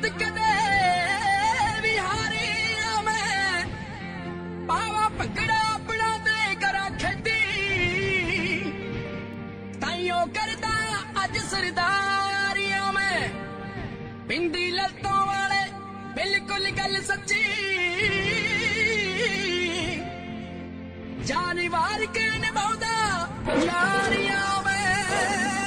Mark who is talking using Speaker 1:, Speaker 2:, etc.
Speaker 1: कदे भी हारिया मैं पावा भंगड़ा अपना दे करा खेती ताइयों करदा अज सरदारिया मैं पिंडी लत्तों वाले बिल्कुल गल सच्ची जानी वार के निभाउदा यारिया मैं